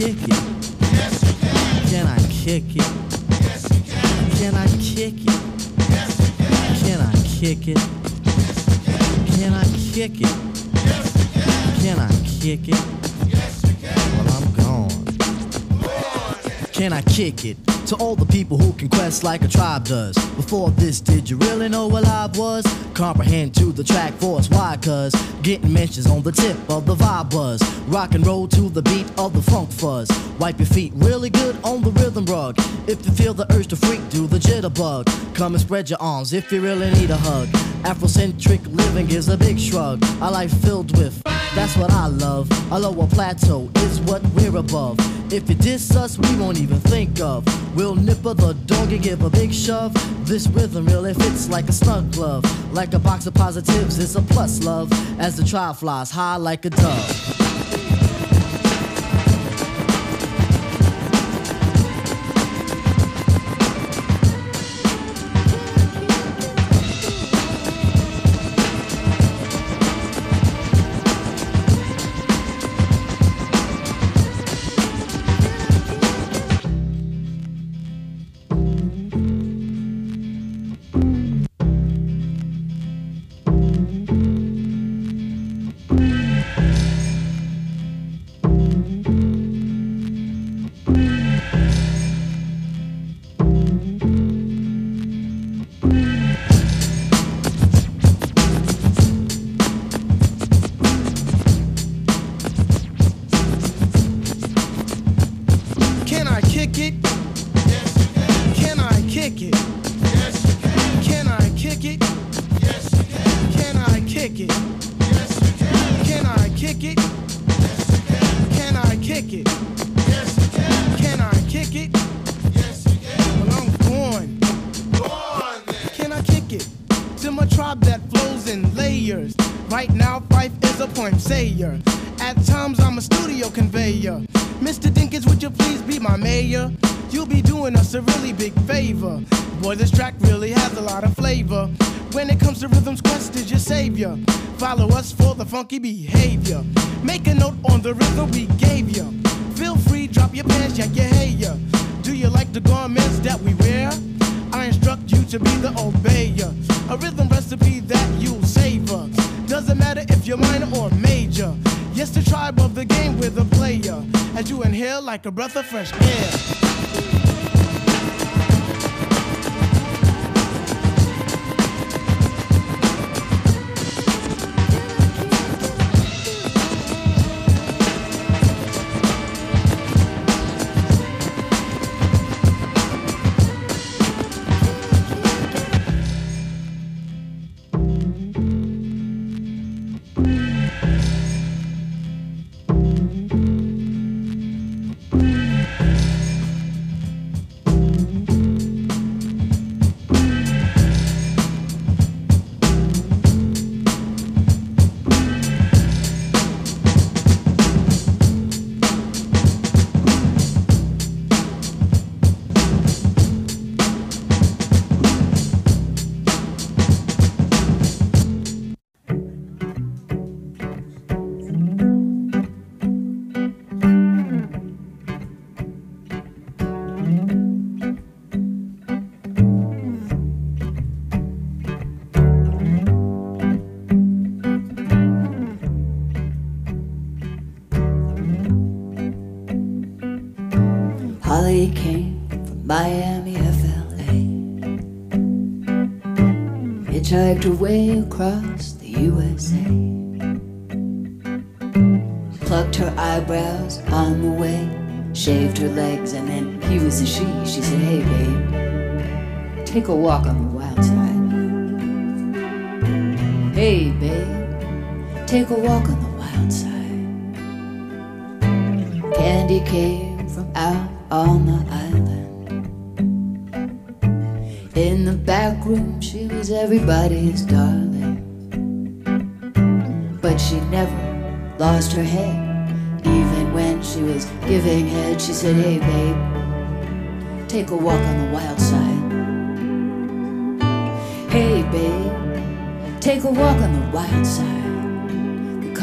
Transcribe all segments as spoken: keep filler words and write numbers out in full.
kick it? Yes, you can. Can I kick it? Yes, you can. Can I kick it? Yes, you can. Can I kick it? Yes, you can. Can I kick it? Yes, you can. Can I kick it? Yes, you can. Well, I'm gone. Go on then. Can I kick it? To all the people who can quest like a tribe does. Before this, did you really know what live was? Comprehend to the track force, why? Cause getting mentions on the tip of the vibe buzz. Rock and roll to the beat of the funk fuzz. Wipe your feet really good on the rhythm rug. If you feel the urge to freak, do the jitterbug. Come and spread your arms if you really need a hug. Afrocentric living is a big shrug. A life filled with, that's what I love. A lower plateau is what we're above. If you diss us, we won't even think of. We'll nipper the dog and give a big shove. This rhythm really fits like a snug glove. Like a box of positives, it's a plus love. As the tribe flies high like a dove. Follow us for the funky behavior. Make a note on the rhythm we gave you. Feel free, drop your pants, yak your hair. Do you like the garments that we wear? I instruct you to be the obeyer. A rhythm recipe that you'll savor. Doesn't matter if you're minor or major. Yes, the tribe of the game with a player. As you inhale like a breath of fresh air. Holly came from Miami, F L A. Hitchhiked her way across the U S A. Plucked her eyebrows on the way, shaved her legs, and then he was a she. She said, hey babe, take a walk on the wild side. Hey babe, take a walk on the wild side. Candy came from out on the island. In the back room she was everybody's darling, but she never lost her head. Even when she was giving head, she said, hey babe, take a walk on the wild side. Hey babe, take a walk on the wild side. The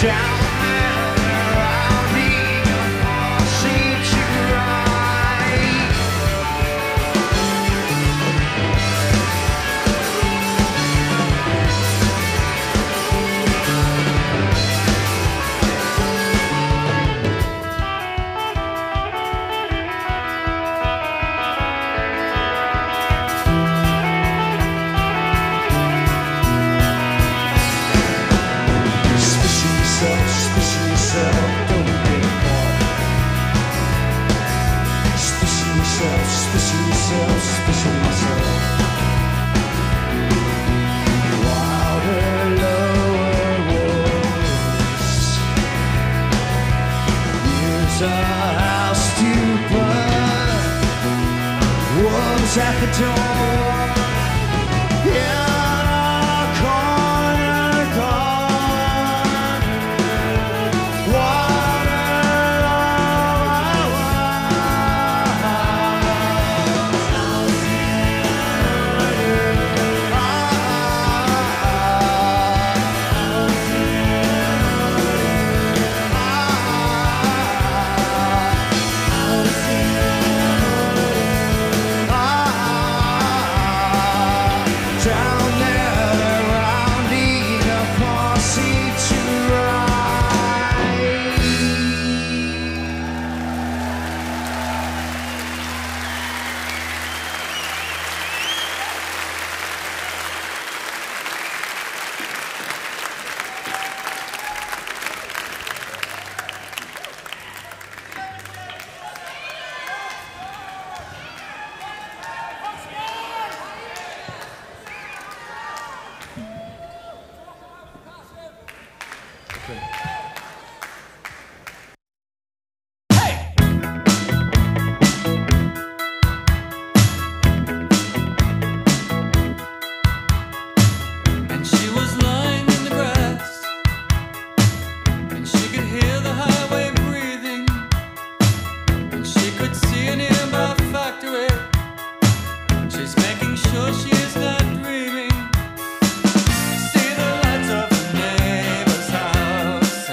Down there, I'll need a posse to ride. Suspicion yourself, suspicion yourself, don't get caught. Suspicion yourself, suspicion yourself, suspicion yourself. Wilder, lower walls. Here's our house to burn. Wolves at the door. Yeah. Down there, I'll need a posse to ride. And she was lying in the grass, and she could hear the highway breathing, and she could see a nearby factory. She's making sure she is not dreaming. See the lights of the neighbor's house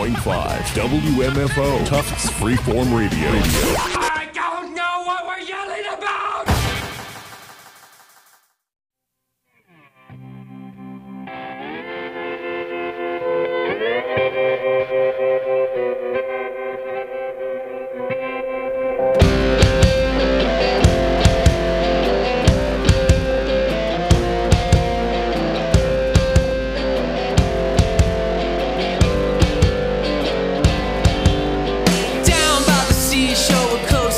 point five W M F O Tufts Freeform Radio. I don't know what we're yelling about! Down by the seashore, a coast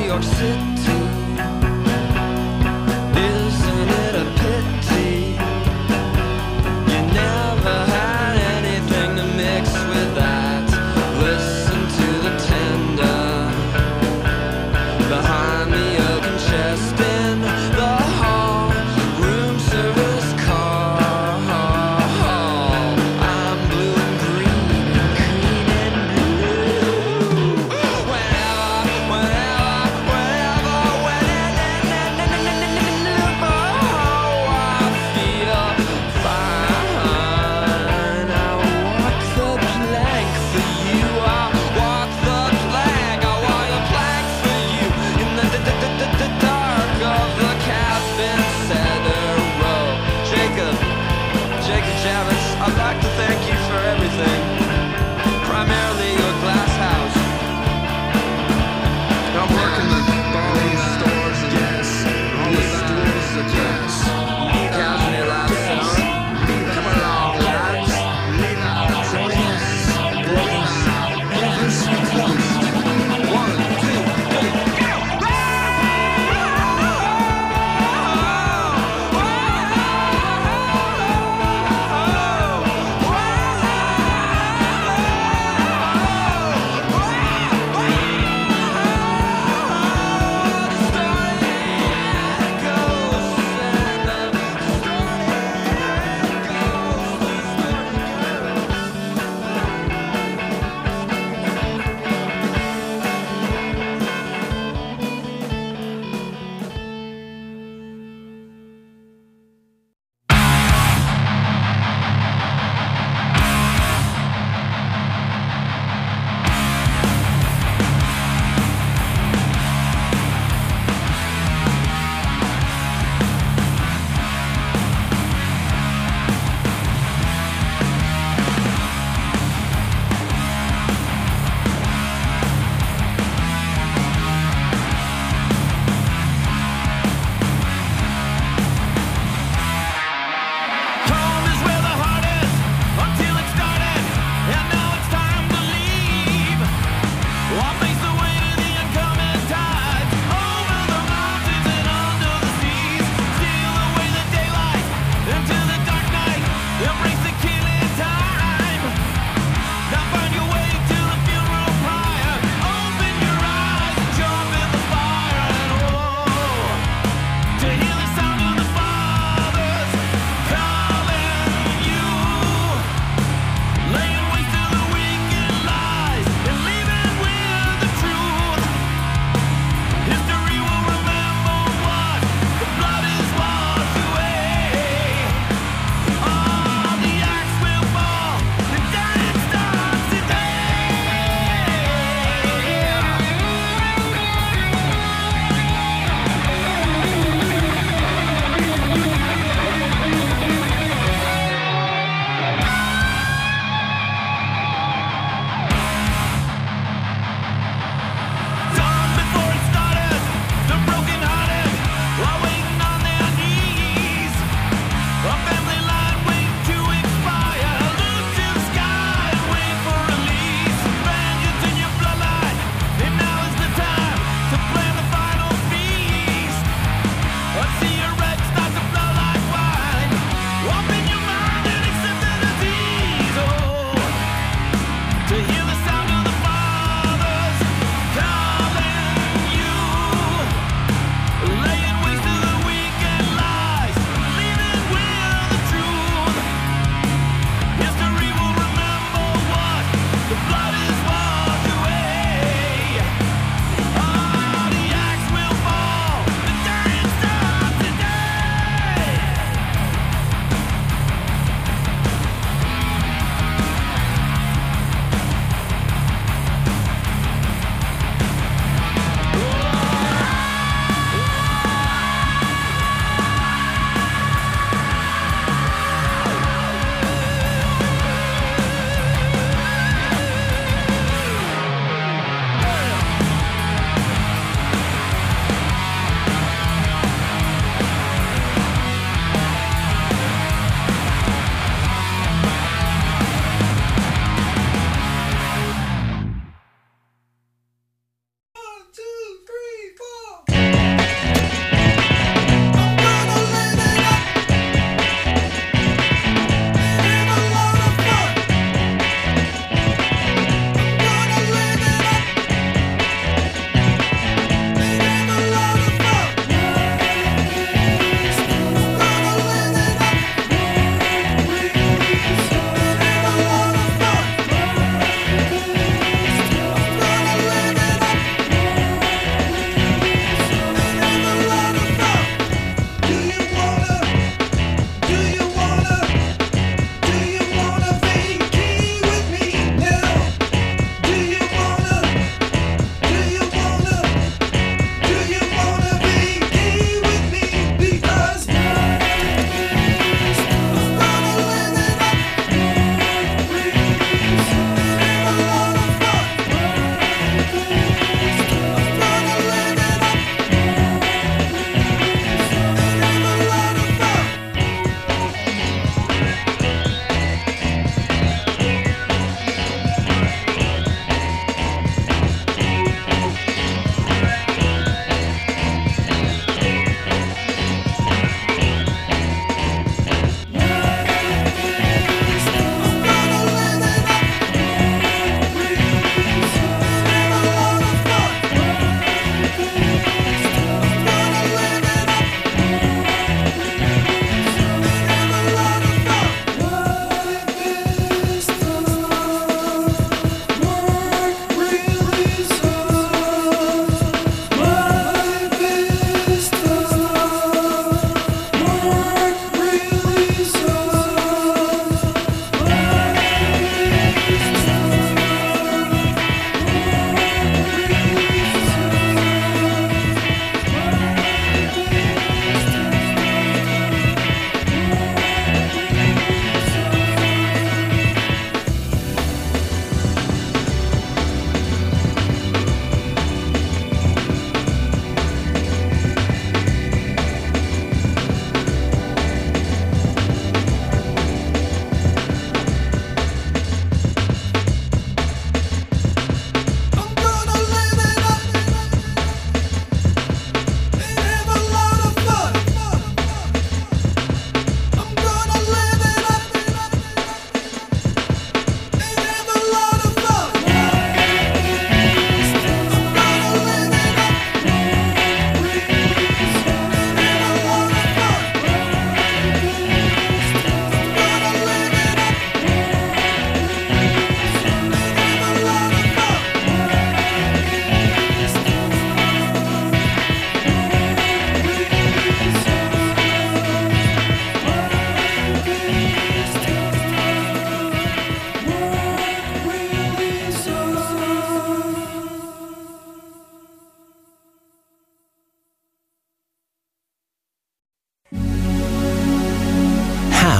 York City. Isn't it a pity you never had anything to mix with that? Listen to the tender behind me, open chest in the hall, room service call. I'm blue and green and green and blue. Whenever, whenever, whenever, whenever I feel fine, I walk the plank for you. I walk the plank, I walk the plank for you. You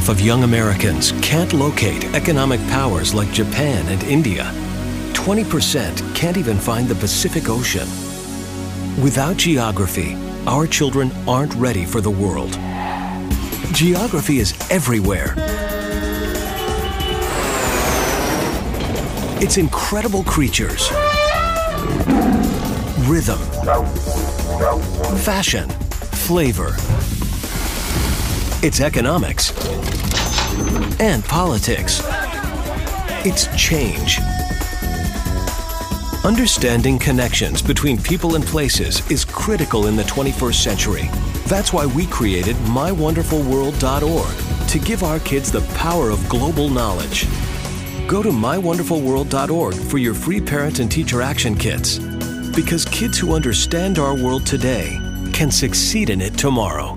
half of young Americans can't locate economic powers like Japan and India. twenty percent can't even find the Pacific Ocean. Without geography, our children aren't ready for the world. Geography is everywhere. It's incredible creatures, rhythm, fashion, flavor. It's economics and politics. It's change. Understanding connections between people and places is critical in the twenty-first century. That's why we created my wonderful world dot org to give our kids the power of global knowledge. Go to my wonderful world dot org for your free parent and teacher action kits. Because kids who understand our world today can succeed in it tomorrow.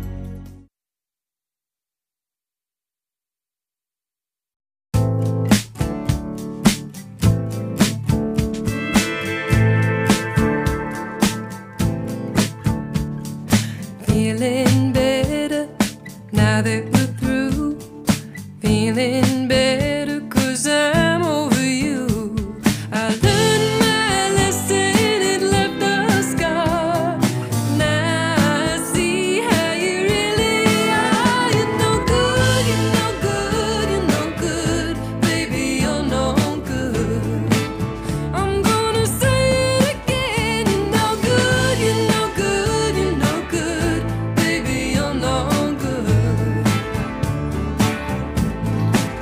Feeling better now that we're through. Feeling better 'cause I'm over you. I learned my lesson, it left a scar. Now I see how you really are. You're no good, you're no good, you're no good. Baby, you're no good. I'm gonna say it again. You're no good, you're no good, you're no good. Baby, you're no good.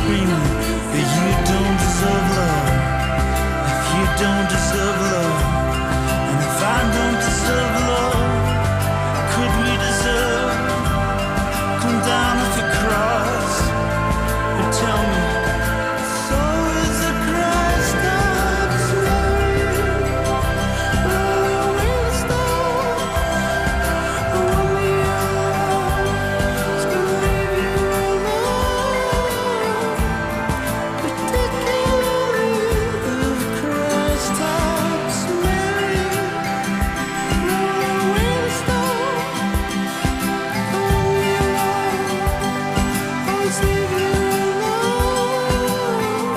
screaming that you don't deserve love. If you don't deserve love, and if I don't deserve love, could we deserve? Come down off your cross and tell me. So is the Christ stops flowing, rolling the stone. Roll me alone, it's gonna leave you alone. Particularly if Christ stops marrying, rolling the stone. Roll me alone, always leave you alone.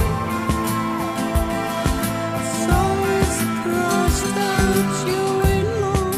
So is the cross that you wait on.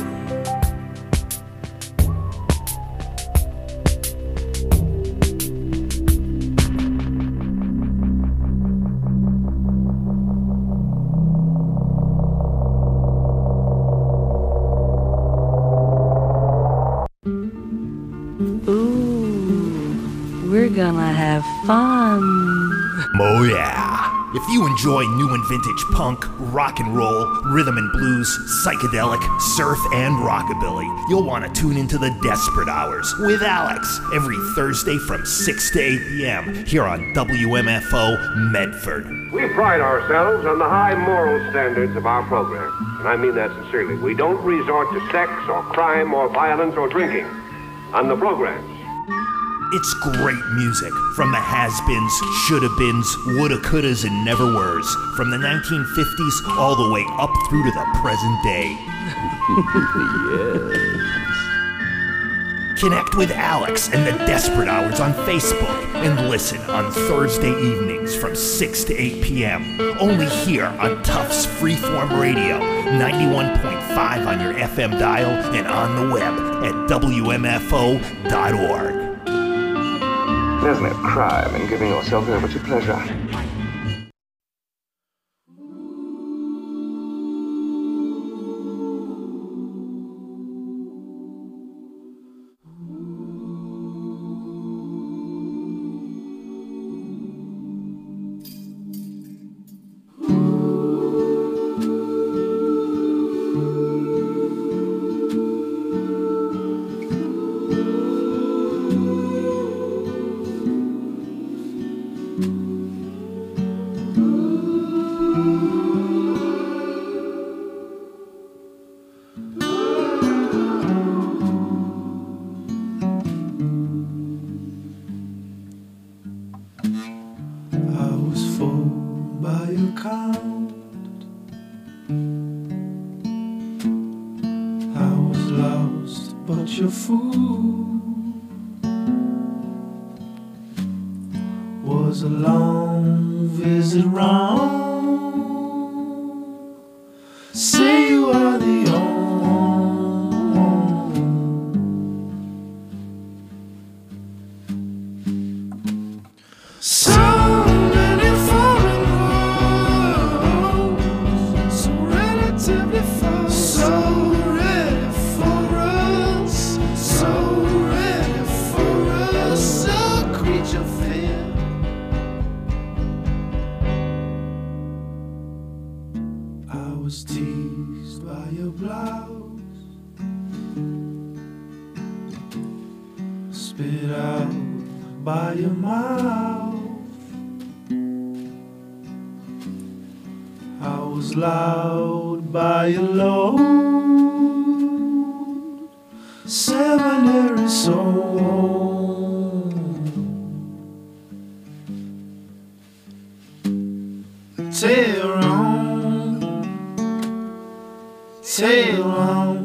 Ooh, we're gonna have fun. Oh yeah. If you enjoy new and vintage punk, rock and roll, rhythm and blues, psychedelic, surf, and rockabilly, you'll want to tune into the Desperate Hours with Alex every Thursday from six to eight p.m. here on W M F O Medford. We pride ourselves on the high moral standards of our program, and I mean that sincerely. We don't resort to sex or crime or violence or drinking on the programs. It's great music from the has-beens, shoulda-beens, woulda, couldas, and never-weres, from the nineteen fifties all the way up through to the present day. Yes. Connect with Alex and the Desperate Hours on Facebook and listen on Thursday evenings from six to eight p.m. only here on Tufts Freeform Radio, ninety-one point five on your F M dial and on the web at W M F O dot org. There's no crime in giving yourself over to pleasure. Was a long visit round. Say you are the only. So many foreign roads, so relatively far, so ready for us, so ready for us, so creature fear. I was teased by your blouse, spit out by your mouth. I was loud by your load, seminary soul. Tear on, tear on.